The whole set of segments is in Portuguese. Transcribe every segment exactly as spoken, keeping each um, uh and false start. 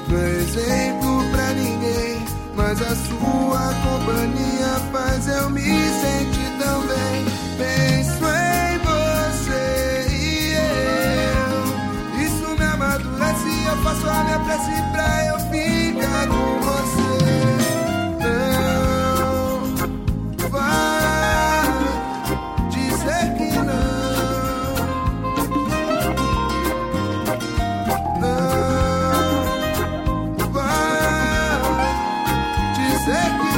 Não é exemplo pra ninguém, mas a sua companhia faz eu me sentir tão bem. Penso em você e eu, isso me amadurece. Eu faço a minha prece pra eu ficar com você. Não vai dizer que não. Não vai dizer que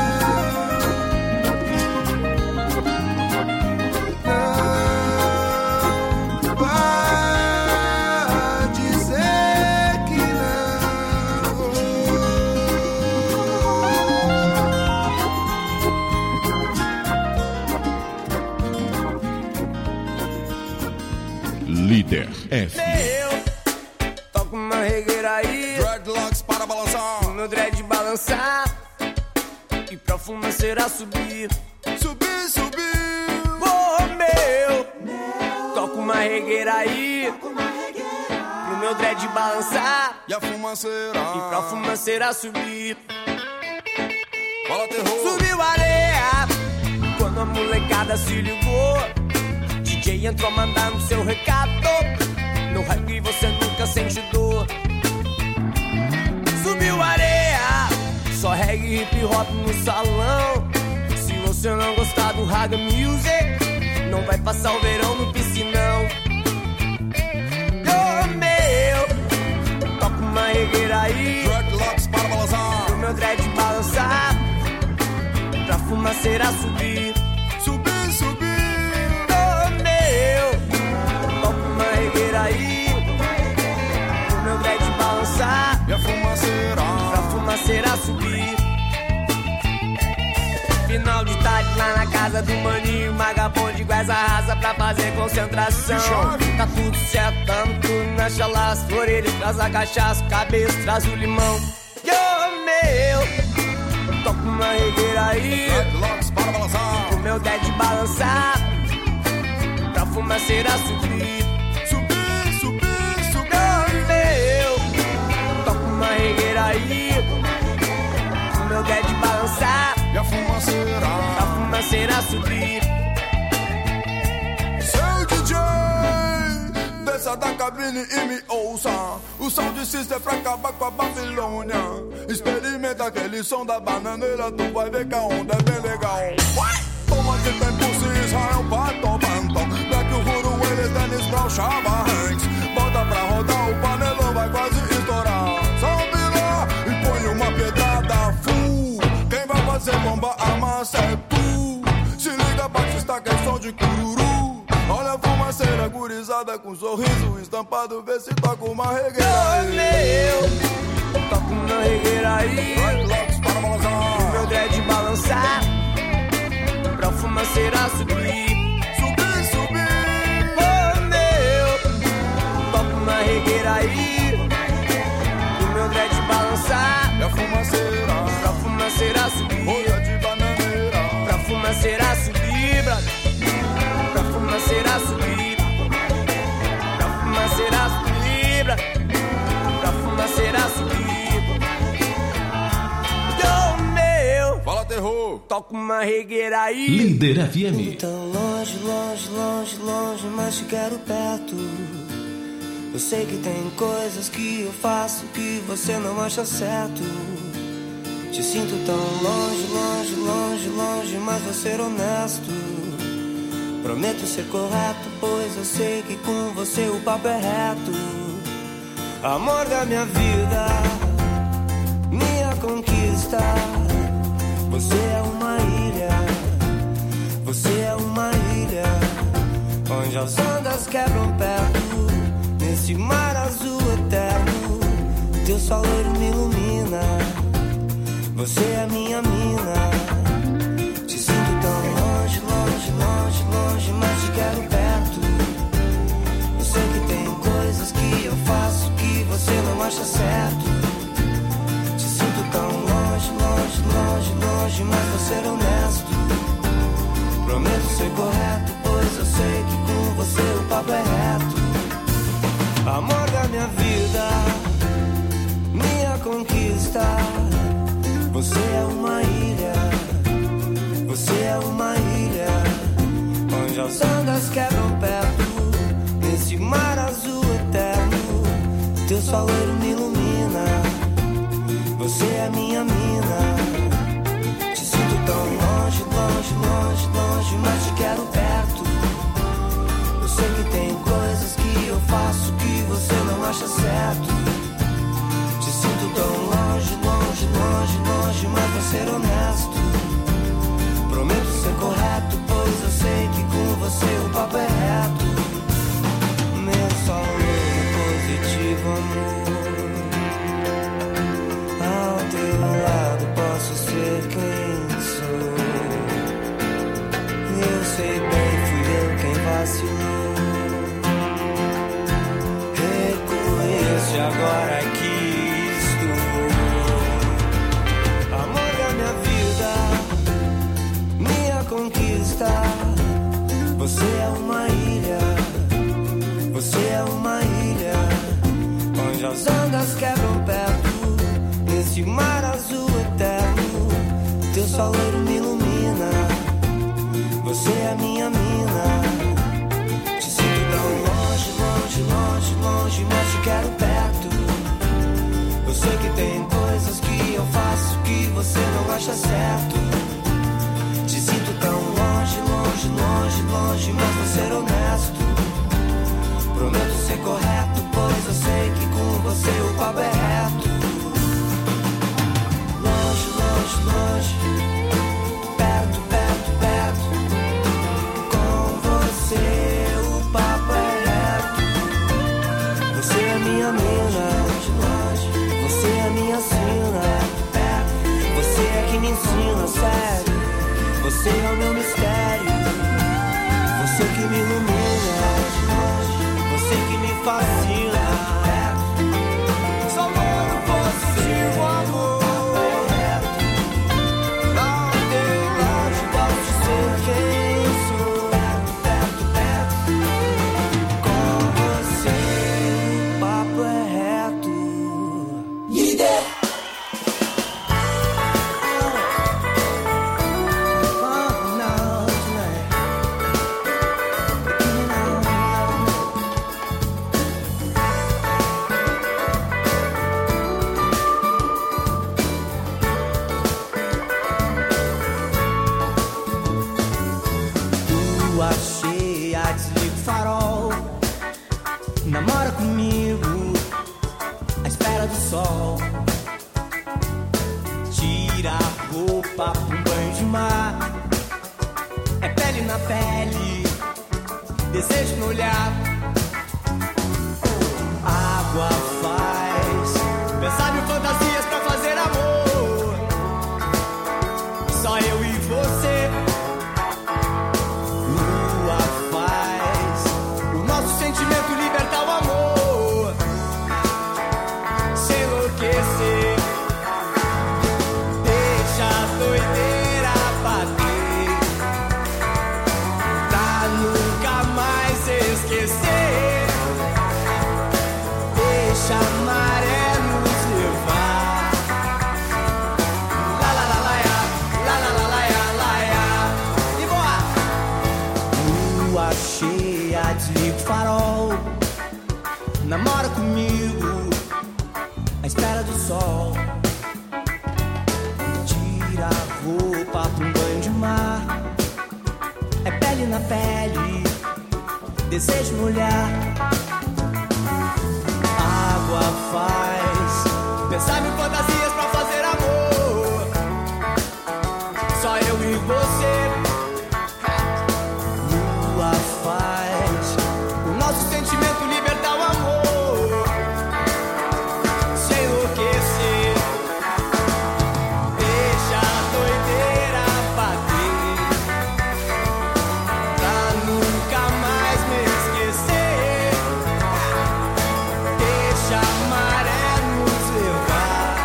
Líder F. Eu toco uma regueira aí, dreadlocks para balançar, meu dread balançar e pra fumaceira subir, subir, subir. Oh, meu, toco uma regueira aí, pro meu dread balançar e a fumaceira, e pra fumaceira subir. Fala terror. Subiu a areia quando a molecada se ligou. D J entrou mandando seu recado. No reggae você nunca sente dor. Subiu a areia, só reggae e hip hop no salão. Se você não gostar do Raga Music, não vai passar o verão no piscinão. Oh, meu, toco uma regueira aí, dreadlocks para balançar, pro meu dread balançar, pra fumaceira subir, subir, subir. Oh, meu, toco uma regueira aí, pro meu dread balançar, e a fumaceira, pra fumaceira subir. Final de tarde lá na casa do maninho, vagabundo igual essa raça pra fazer concentração. Tá tudo certo, tamo tudo na chalaça, orelha traz a cachaça, cabeça traz o limão. Oh, meu, toco uma regueira aí, dreadlocks para balançar, pro meu dead balançar, pra fumaceira subir, subir, subir, subir. Oh, meu, toco uma regueira aí, pro meu dead balançar, e a fumaceira, pra fumaceira subir. Seu D J, desça da cabine e me ouça. O sound system é pra acabar com a Babilônia. Experimenta aquele som da bananeira, tu vai ver que a onda é bem legal. Toma que tem pulse, Israel, Pato, Banton, Black Uhuru, eles, Dennis Brown, Chava Hanks. Bota pra rodar, o panelão vai quase estourar. Sobe lá e põe uma pedrada full. Quem vai fazer bomba, a massa é tu. Se liga, Batista, que é som de cururu. Olha a fumaceira gurizada com sorriso estampado, vê se toca uma regueira. Oh, meu, toco uma regueira aí, dreadlocks para balançar, meu dread balançar, pra fumaceira subir, subir, subir. Oh, meu, toco uma regueira aí, meu dread balançar, E a fumaceira, pra fumaceira subir, folha de bananeira, pra fumaceira subir, brother. Pra fumaceira subir, pra fumaceira subir, pra fumaceira subir. Oh, meu, fala terror. toco uma regueira aí. Líder F M. Tão longe, longe, longe, longe, mas te quero perto. Eu sei que tem coisas que eu faço que você não acha certo. Te sinto tão longe, longe, longe, longe, mas vou ser honesto. Prometo ser correto, pois eu sei que com você o papo é reto. Amor da minha vida, minha conquista. Você é uma ilha, você é uma ilha, onde as ondas quebram perto, nesse mar azul eterno. Teu sol me ilumina, você é minha mina. Te sinto tão longe, longe, longe, longe, mas te quero perto. Eu sei que tem coisas que eu faço que você não acha certo. Te sinto tão longe, longe, longe, longe, mas vou ser honesto. Prometo ser correto, pois eu sei que com você o papo é reto. Amor da minha vida, minha teu sol loiro me ilumina. Você é minha mina. Te sinto tão longe, longe, longe, longe, mas te quero perto. Eu sei que tem coisas que eu faço que você não acha certo. Te sinto tão longe, longe, longe, longe, mas vou ser honesto. Prometo ser correto, pois eu sei que com você o papo é reto. Meu sol positivo, amor. Ao teu lado posso ser quem sou. Eu sei bem, fui eu quem vacilou. Reconheço agora que estou. Amor da minha vida, minha conquista. Você é uma ilha, você é uma ilha, onde as ondas quebram perto, nesse mar azul eterno. Teu sol loiro me ilumina. Você é minha mina. Te sinto tão longe, longe, longe, longe, mas te quero perto. Eu sei que tem coisas que eu faço que você não acha certo. Te sinto tão longe, longe, longe, longe, mas vou ser honesto. Prometo ser correto, pois eu sei que com você o papo é reto. Longe, longe, longe, perto, perto, perto. Com você o papo é reto. Você é minha mina, você é minha sina. Você é que me ensina, sério. Você é o meu mistério. Você que me ilumina. Você que me fascina. Só louro positivo, amor. Não tem longe, posso ser quem sou. Com você o papo é reto. Líder. Namora comigo, à espera do sol. Tira a roupa pra um banho de mar. É pele na pele, desejo no olhar. Água faz pensar mil fantasias pra fazer amor. Só eu e você. Lua faz o nosso sentimento libertar o amor. Se enlouquecer, deixa a doideira bater, pra nunca mais esquecer. Deixa a maré nos levar. La la la la ya, la la la la ya, la ya. E boa! Lua cheia, desliga o farol. Namora comigo, à espera do sol. Tira a roupa pra um banho de mar. É pele na pele, desejo no olhar. Água faz pensar mil fantasias pra fazer amor. Só eu e você. Lua faz o nosso sentimento libertar o amor. Se enlouquecer, deixa a doideira bater, pra nunca mais me esquecer. Deixa a maré nos levar.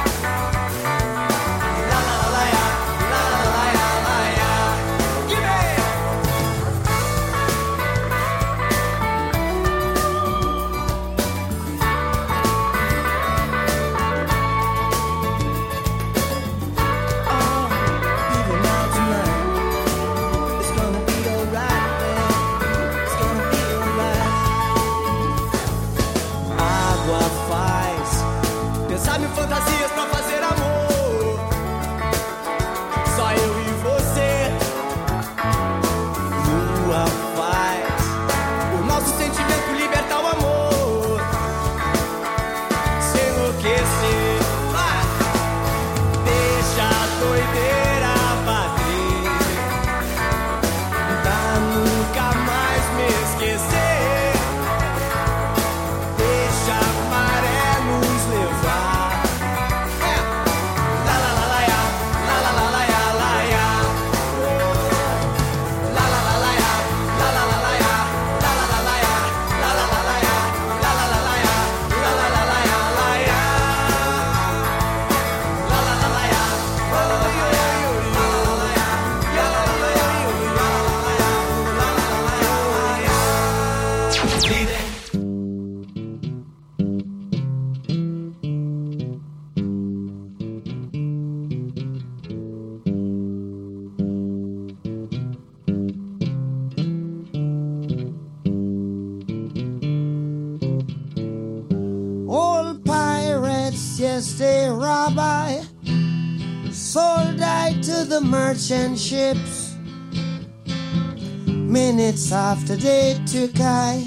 fantasias pra fazer amor. Só eu e você. Lua faz o nosso sentimento libertar o amor. Se enlouquecer, vai. Deixa a doideira bater, pra nunca mais me esquecer. Deixa a maré nos levar. É. La la la la ya, la la la la ya, la ya. La la la la ya, la la la la ya, la la la la ya, la la la la ya, la la la la ya, la la la la ya, la ya. La la la la ya, la la la yo yo yo, la la la la ya, la la la yo yo, la la la la ya, la la la la ya. Old pirates, yes, they rob I, sold I to the merchant ships. Minutes after they took I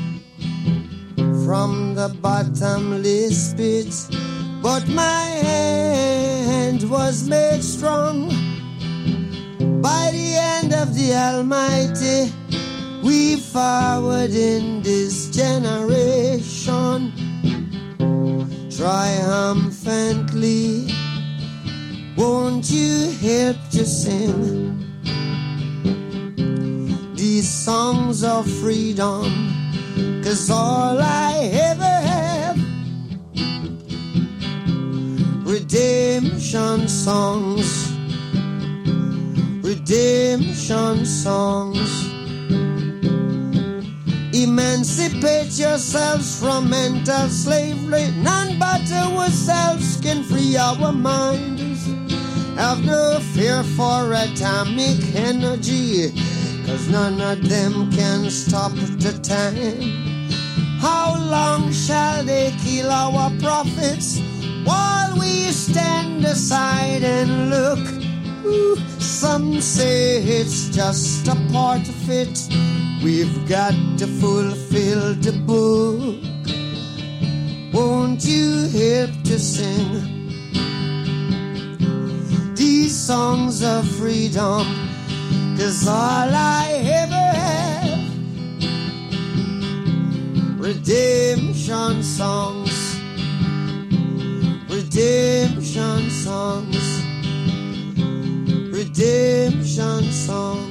from the bottomless pit, but my hand was made strong by the hand of the Almighty. We forward in this generation triumphantly. Won't you help to sing these songs of freedom? 'Cause all I ever have, redemption songs, redemption songs. Emancipate yourselves from mental slavery. None but ourselves can free our minds. Have no fear for atomic energy, 'cause none of them can stop the time. How long shall they kill our prophets while we stand aside and look? Ooh, some say it's just a part of it. We've got to fulfill the book. Won't you help to sing these songs of freedom? 'Cause all I ever have, redemption songs, redemption songs, redemption songs.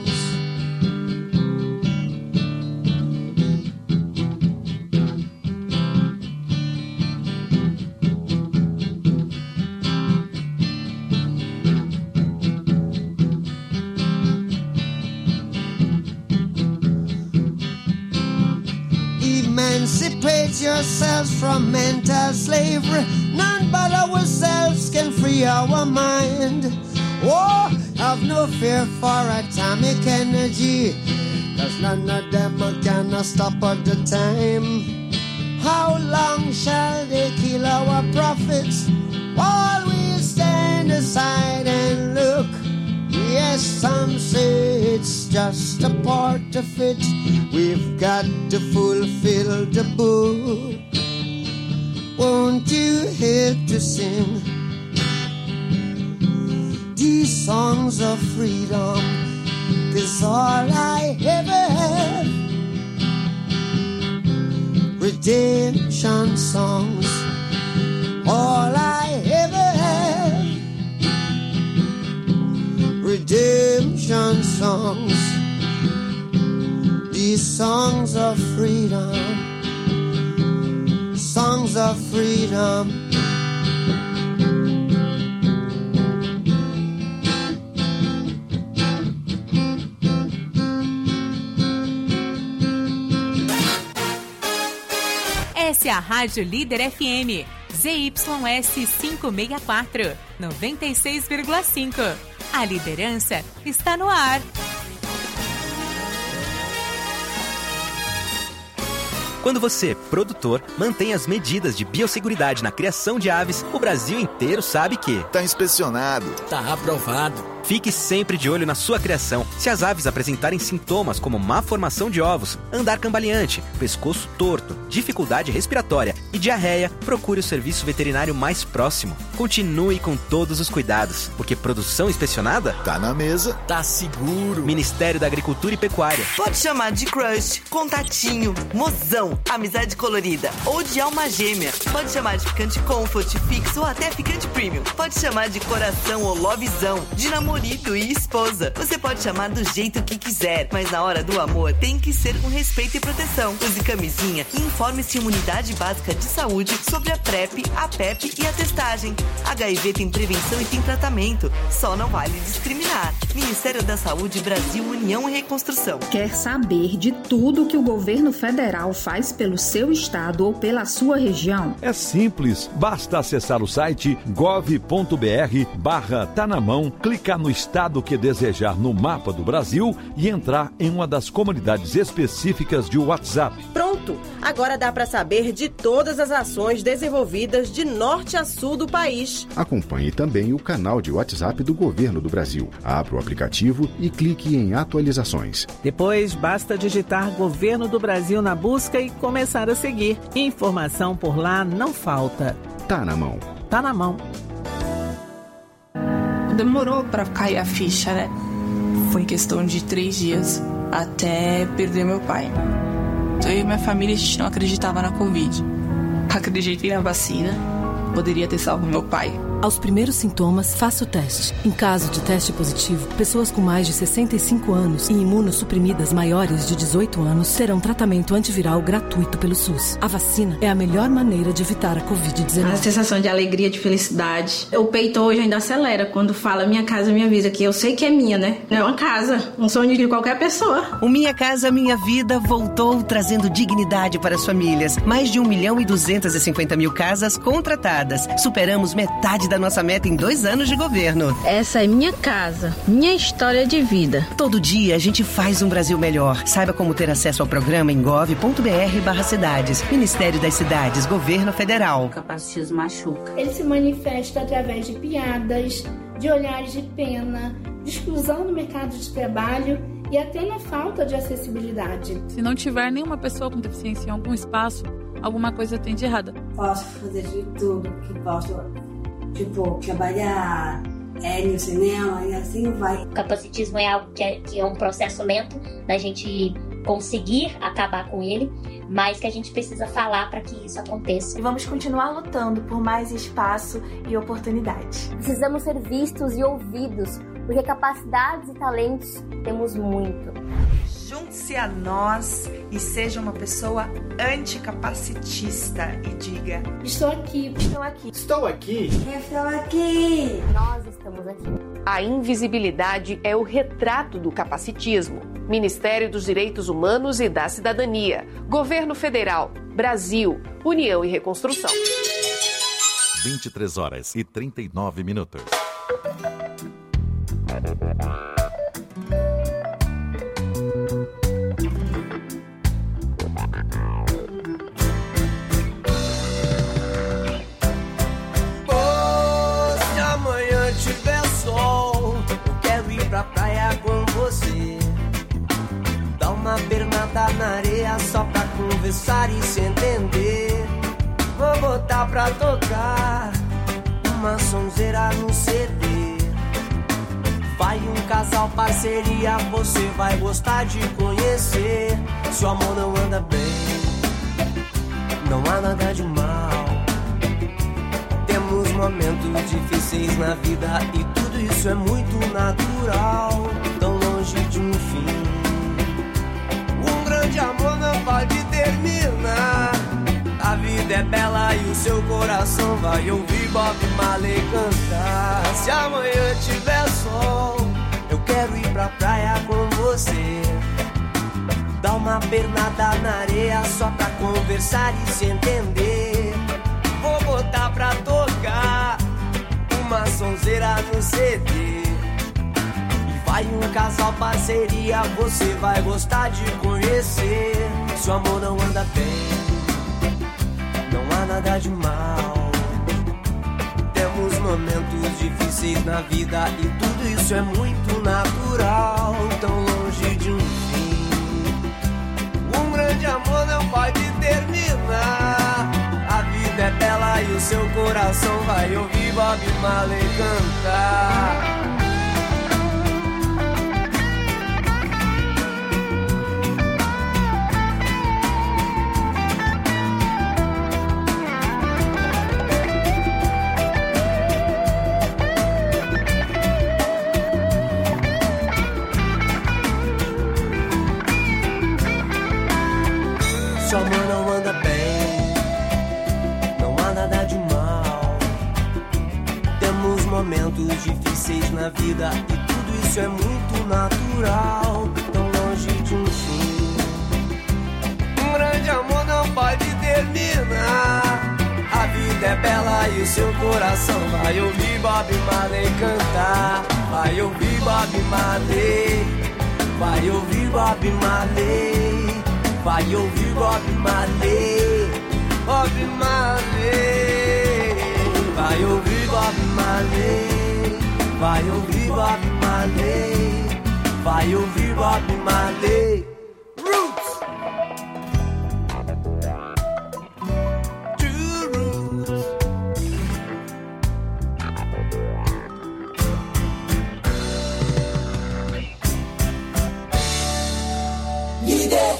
Emancipate yourselves from mental slavery. None but ourselves can free our mind. Oh, have no fear for atomic energy, 'cause none of them can stop at the time. How long shall they kill our prophets while we stand aside and look? Yes, some say it's just a part of it. We've got to fulfill the book. Won't you help to sing these songs of freedom? 'Cause all I ever have, redemption songs. All I ever have, redemption songs. These songs of freedom, songs of freedom. Essa é a Rádio Líder F M, Z Y S quinhentos e sessenta e quatro, noventa e seis vírgula cinco. A liderança está no ar. Quando você, produtor, mantém as medidas de biosseguridade na criação de aves, o Brasil inteiro sabe que tá inspecionado, tá aprovado. Fique sempre de olho na sua criação. Se as aves apresentarem sintomas como má formação de ovos, andar cambaleante, pescoço torto, dificuldade respiratória e diarreia, procure o serviço veterinário mais próximo. Continue com todos os cuidados, porque produção inspecionada tá na mesa, tá seguro. Ministério da Agricultura e Pecuária. Pode chamar de crush, contatinho, mozão, amizade colorida ou de alma gêmea. Pode chamar de ficante comfort, fixo ou até ficante premium. Pode chamar de coração ou lovezão, de namorado e esposa. Você pode chamar do jeito que quiser, mas na hora do amor tem que ser com respeito e proteção. Use camisinha e informe-se Unidade Básica de Saúde sobre a PrEP, a PEP e a testagem. H I V tem prevenção e tem tratamento. Só não vale discriminar. Ministério da Saúde, Brasil, União e Reconstrução. Quer saber de tudo que o governo federal faz pelo seu estado ou pela sua região? É simples. Basta acessar o site gov ponto br barra tá na mão, clicar no estado que desejar no mapa do Brasil e entrar em uma das comunidades específicas de WhatsApp. Pronto! Agora dá para saber de todas as ações desenvolvidas de norte a sul do país. Acompanhe também o canal de WhatsApp do Governo do Brasil. Abra o aplicativo e clique em atualizações. Depois, basta digitar Governo do Brasil na busca e começar a seguir. Informação por lá não falta. Tá na mão. Tá na mão. Demorou pra cair a ficha, né? Foi questão de três dias até perder meu pai. Eu e minha família, a gente não acreditava na Covid. Acreditei na vacina. Poderia ter salvo meu pai. Aos primeiros sintomas, faça o teste. Em caso de teste positivo, pessoas com mais de sessenta e cinco anos e imunossuprimidas maiores de dezoito anos terão tratamento antiviral gratuito pelo SUS. A vacina é a melhor maneira de evitar a covid dezenove. A sensação de alegria, de felicidade. O peito hoje ainda acelera quando fala Minha Casa Minha Vida, que eu sei que é minha, né? Não é uma casa, um sonho de qualquer pessoa. O Minha Casa Minha Vida voltou trazendo dignidade para as famílias. Mais de um milhão e duzentas e cinquenta mil casas contratadas. Superamos metade da nossa meta em dois anos de governo. Essa é minha casa, minha história de vida. Todo dia a gente faz um Brasil melhor. Saiba como ter acesso ao programa em gov ponto br barra cidades. Ministério das Cidades, Governo Federal. O capacitismo machuca. Ele se manifesta através de piadas, de olhares de pena, de exclusão do mercado de trabalho e até na falta de acessibilidade. Se não tiver nenhuma pessoa com deficiência em algum espaço, alguma coisa tem de errada. Posso fazer de tudo que posso. Tipo, trabalhar é, no cinema e assim vai. O capacitismo é algo que é, que é um processo lento da gente conseguir acabar com ele, mas que a gente precisa falar para que isso aconteça. E vamos continuar lutando por mais espaço e oportunidade. Precisamos ser vistos e ouvidos, porque capacidades e talentos temos muito. Junte-se a nós e seja uma pessoa anticapacitista e diga: Estou aqui. Estou aqui. Estou aqui. Estou aqui. Nós estamos aqui. A invisibilidade é o retrato do capacitismo. Ministério dos Direitos Humanos e da Cidadania. Governo Federal. Brasil. União e Reconstrução. vinte e três horas e trinta e nove minutos. Uma pernada na areia só pra conversar e se entender. Vou botar pra tocar uma sonzeira no C D. Vai um casal parceria, você vai gostar de conhecer. Se o amor não anda bem, não há nada de mal. Temos momentos difíceis na vida e tudo isso é muito natural. Tão longe de um fim, de amor não pode terminar. A vida é bela e o seu coração vai ouvir Bob Marley cantar. Se amanhã tiver sol, eu quero ir pra praia com você. Dar uma pernada na areia só pra conversar e se entender. Vou botar pra tocar uma sonzeira no C D. Vai um casal parceria, você vai gostar de conhecer. Se o amor não anda bem, nada de mal. Temos momentos difíceis na vida e tudo isso é muito natural. Tão longe de um fim, um grande amor não pode terminar. A vida é bela e o seu coração vai ouvir Bob Marley cantar. Seu amor não anda bem, não há nada de mal. Temos momentos difíceis na vida e tudo isso é muito natural. Tão longe de um fim, um grande amor não pode terminar. A vida é bela e o seu coração vai ouvir Bob Marley cantar. Vai ouvir Bob Marley, vai ouvir Bob Marley. Vai ouvir Bob Marley, Bob Marley. Vai ouvir Bob Marley, vai ouvir Bob Marley. Vai ouvir Bob Marley. Roots. Two roots. Líder.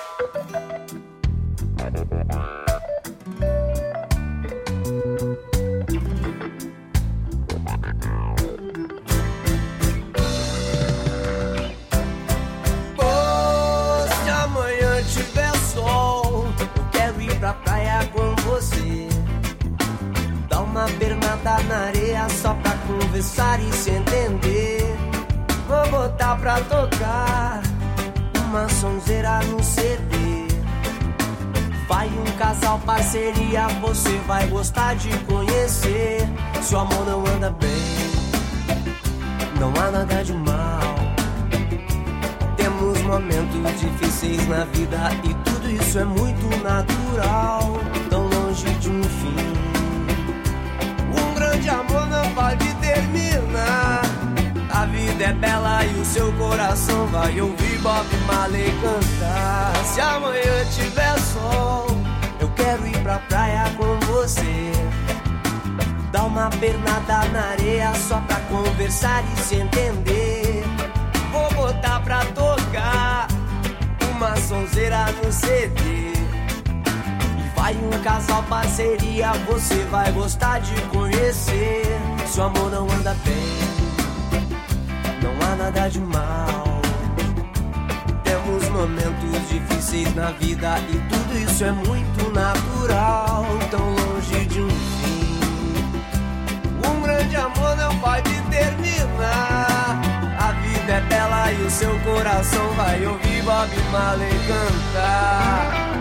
Bernada na areia só pra conversar e se entender. Vou botar pra tocar uma sonzeira no C D. Vai um casal, parceria, você vai gostar de conhecer. Se o amor não anda bem, não há nada de mal. Temos momentos difíceis na vida e tudo isso é muito natural. Tão longe de um fim, um grande amor não pode terminar. A vida é bela e o seu coração vai ouvir Bob Marley cantar. Se amanhã tiver sol, eu quero ir pra praia com você. Dar uma pernada na areia só pra conversar e se entender. Vou botar pra tocar uma sonzeira no C D. Vai um casal, parceria, você vai gostar de conhecer. Se o amor não anda bem, não há nada de mal. Temos momentos difíceis na vida e tudo isso é muito natural. Tão longe de um fim, um grande amor não pode terminar. A vida é bela e o seu coração vai ouvir Bob Marley cantar.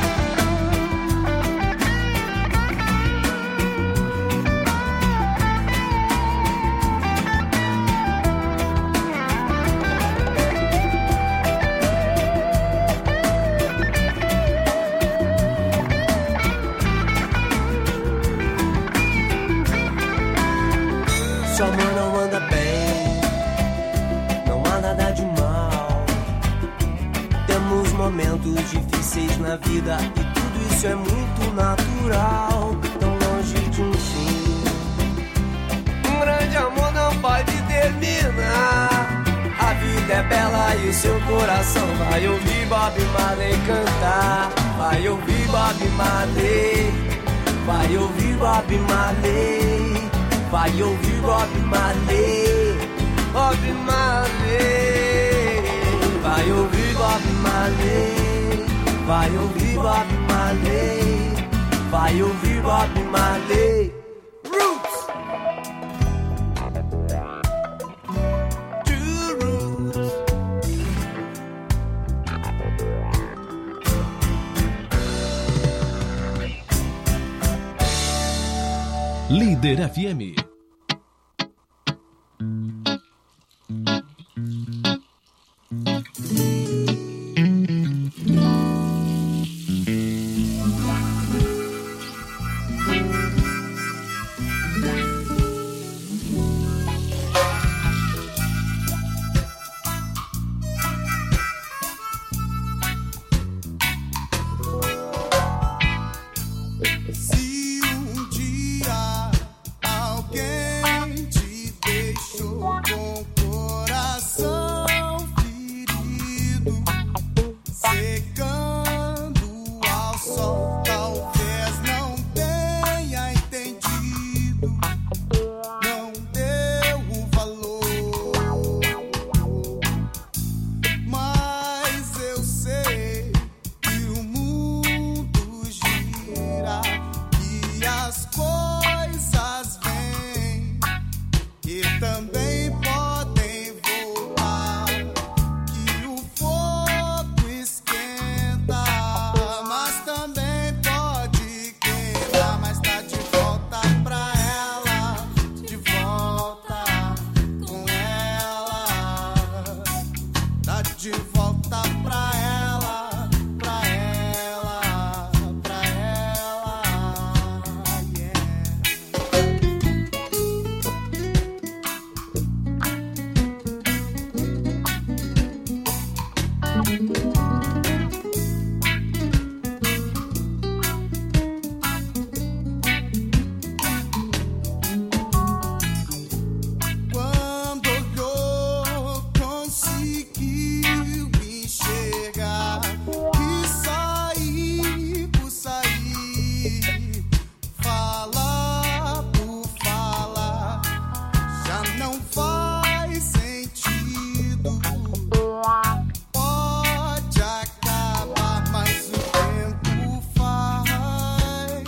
Se o amor não anda bem, não há nada de mal. Temos momentos difíceis na vida e tudo isso é muito natural. Tão longe de um fim, um grande amor não pode terminar. A vida é bela e o seu coração vai ouvir Bob Marley cantar. Vai ouvir Bob Marley, vai ouvir Bob Marley. Vai ouvir Bob Marley, Bob Marley. Vai ouvir Bob Marley, vai ouvir Bob Marley. Vai ouvir Bob Marley. Roots. Two roots. Líder F M. não deu o valor, mas eu sei que o mundo gira e as coisas vêm e também podem voltar, que o fogo esquenta, mas também pode queimar, mas tá de volta pra ela, de volta com ela, tá de volta pra ela, pra ela, pra ela, yeah. Quando olhou, conseguiu enxergar e sair por sair, falar por falar, já não faz sentido. Pode acabar, mas o tempo faz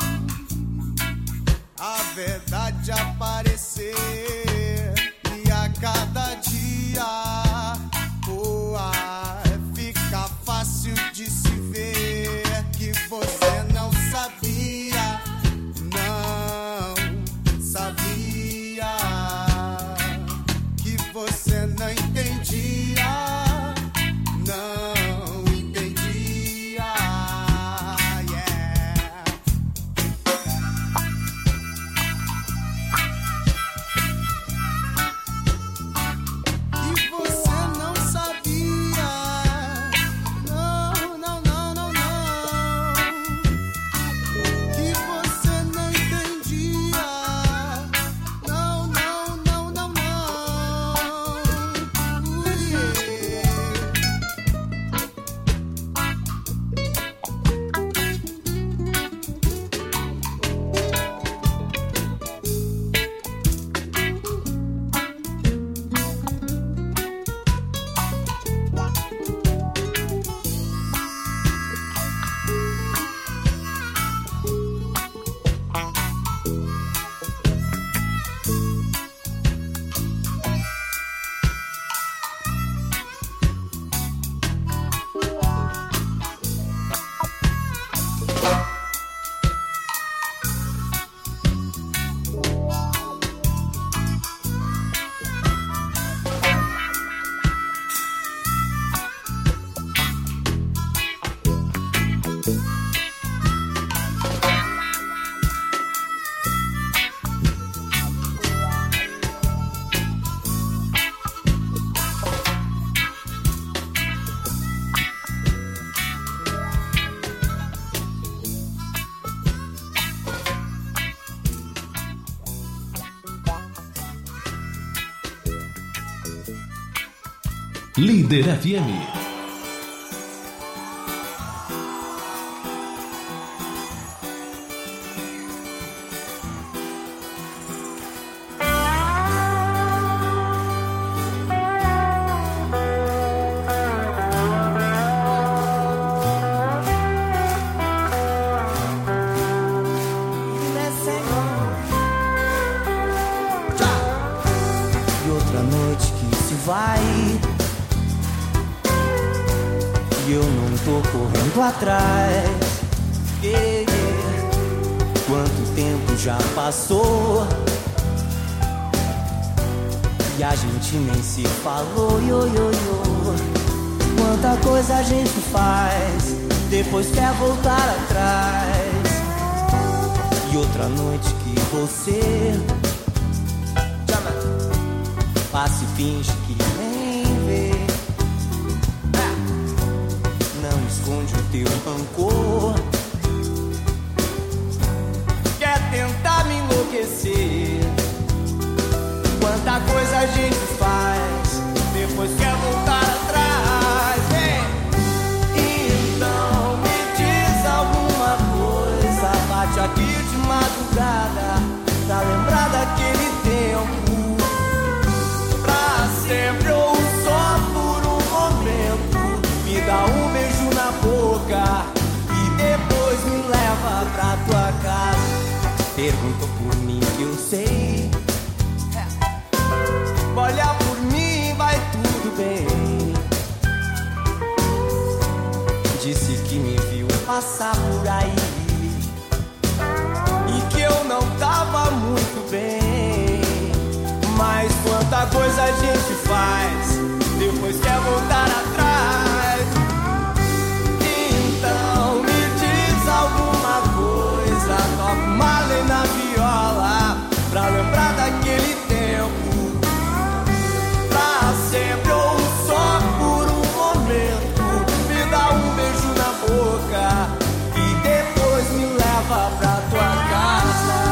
a verdade aparecer e a cada dia o ar fica fácil de se ver que você não sabia, não sabia, que você não entendia, não entendia, yeah. E você não sabia, não, não, não, não, não, que você não entendia, não, não, não, não, não, uh, yeah. Líder F M. E outra noite que se vai, e eu não tô correndo atrás. Yeah, yeah. Quanto tempo já passou e a gente nem se falou, yo, yo, yo. Quanta coisa a gente faz, depois quer voltar atrás. E outra noite que você passa e finge que nem vê, não esconde o teu rancor, quer tentar me enlouquecer. Quanta coisa a gente faz, depois quer voltar atrás. Vem. Então me diz alguma coisa, bate aqui de madrugada, tá lembrado a gente faz, depois quer voltar atrás. Então me diz alguma coisa, toca uma lei na viola, pra lembrar daquele tempo, pra sempre ou só por um momento. Me dá um beijo na boca e depois me leva pra tua casa.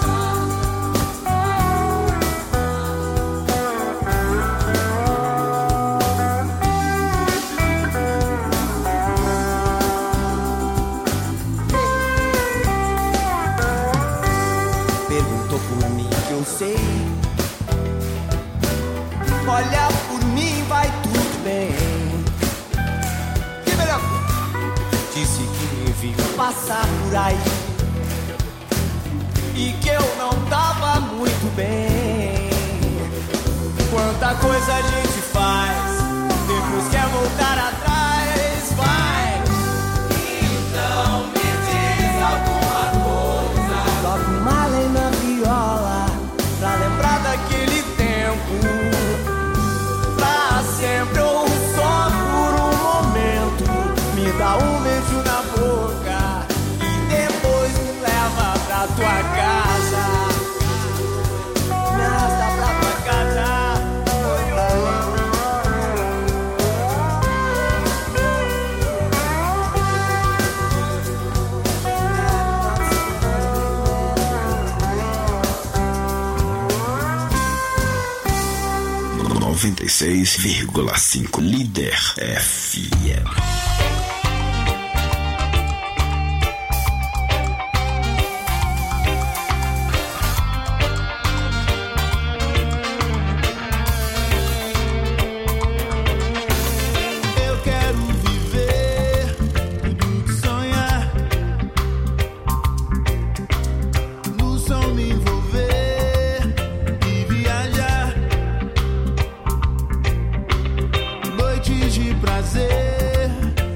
Perguntou por mim que eu sei, olha por mim, vai tudo bem. Que melhor? Disse que me viu passar por aí e que eu não tava muito bem. Quanta coisa a gente faz, depois quer voltar atrás, vai. Então me diz alguma coisa, toca uma lei na viola, pra lembrar daquele tempo, pra sempre ou só por um momento. Me dá um beijo na boca e depois me leva pra tua casa. Me arrasta pra tua casa. noventa e seis vírgula cinco Líder F M. Eu quero viver tudo que sonhar, no som me envolver e viajar, noites de prazer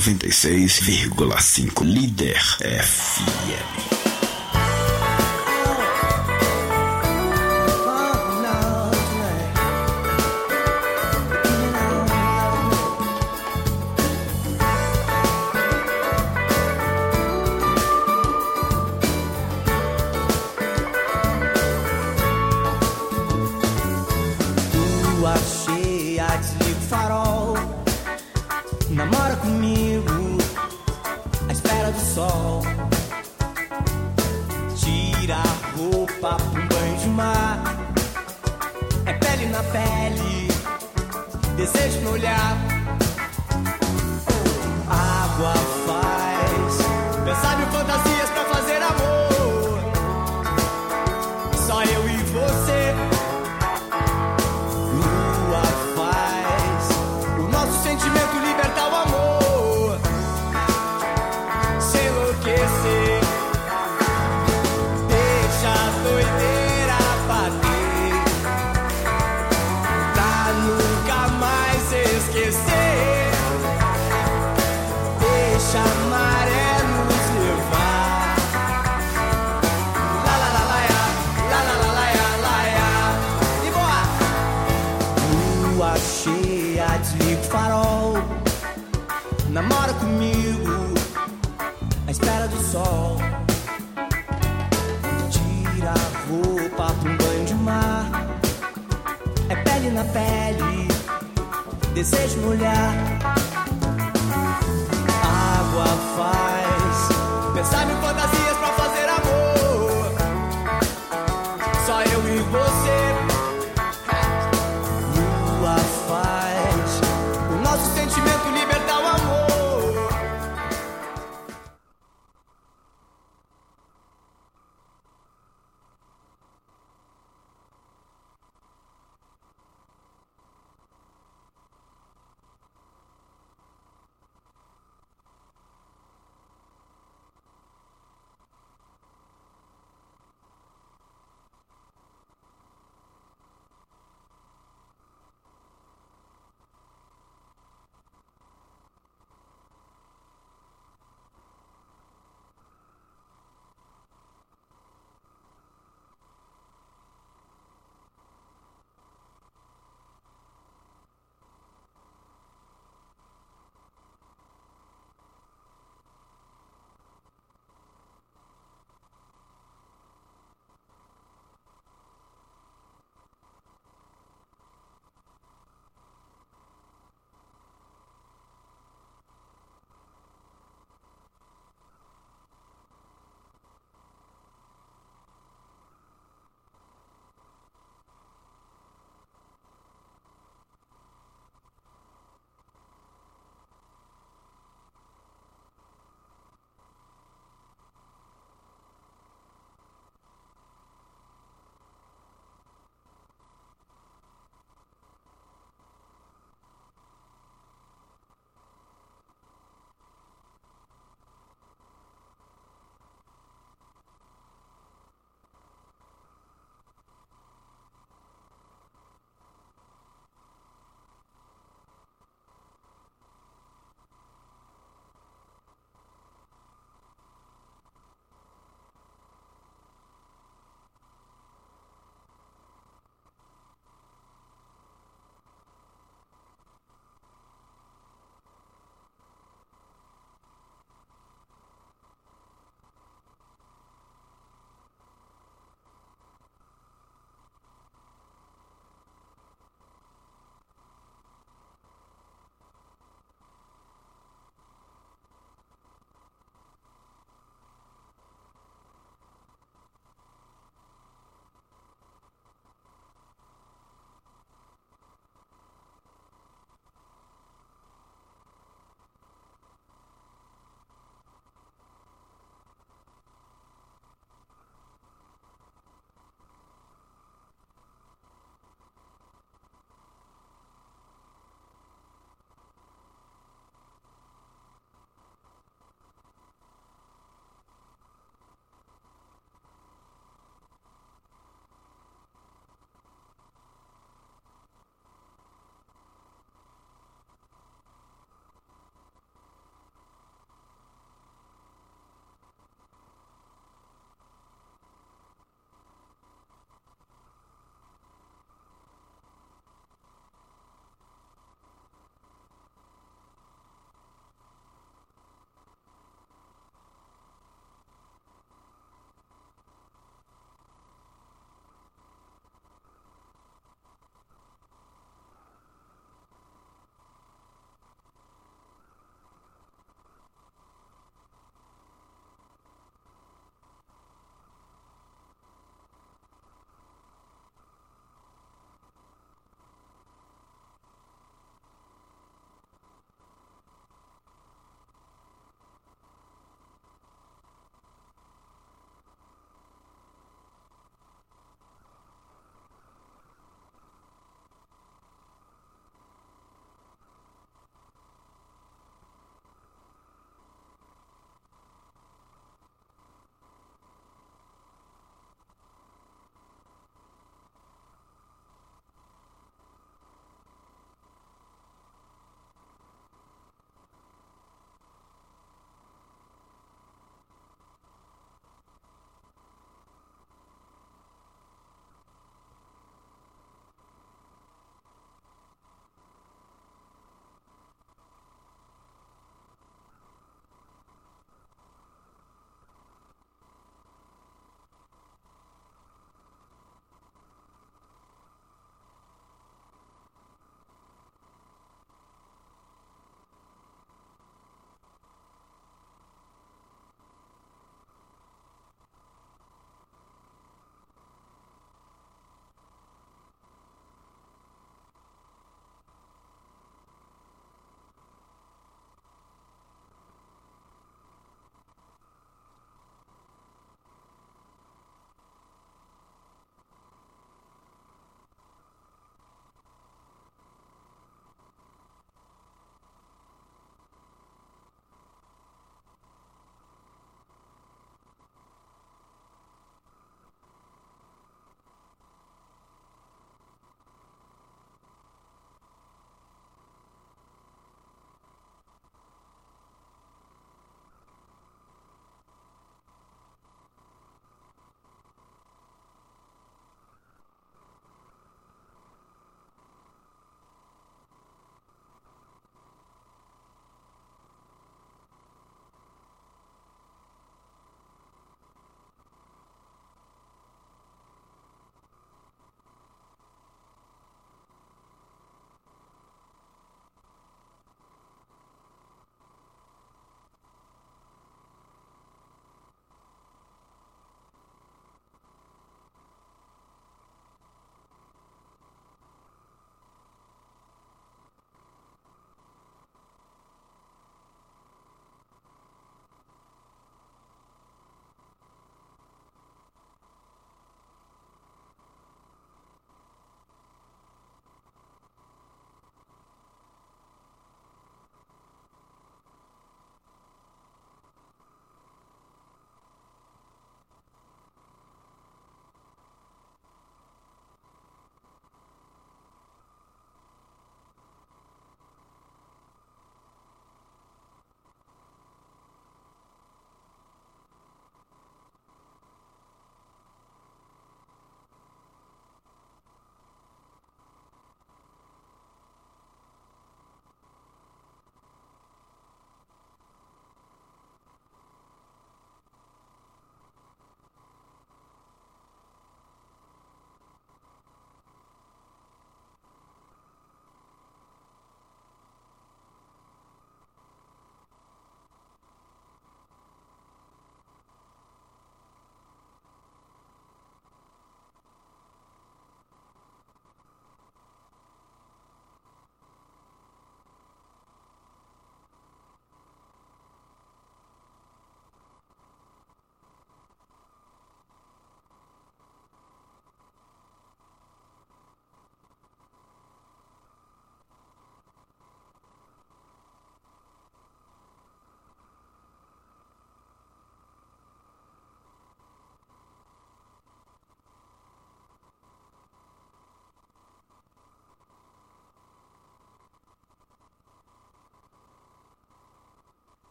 noventa e seis vírgula cinco Líder F M. Desejo no olhar, água faz pensar mil fantasias pra fazer amor. Só eu e você. Lua faz o nosso sentimento libertar o amor, se enlouquecer. Deixa a doideira bater pra nunca mais esquecer. Deixa a maré nos levar. La la la la ya, la la la la ya, la ya. E boa! Lua cheia, desliga o farol. Namora comigo à espera do sol. Tira a roupa pra um banho de mar. É pele na pele, desejo no olhar. Água faz pensar mil fantasias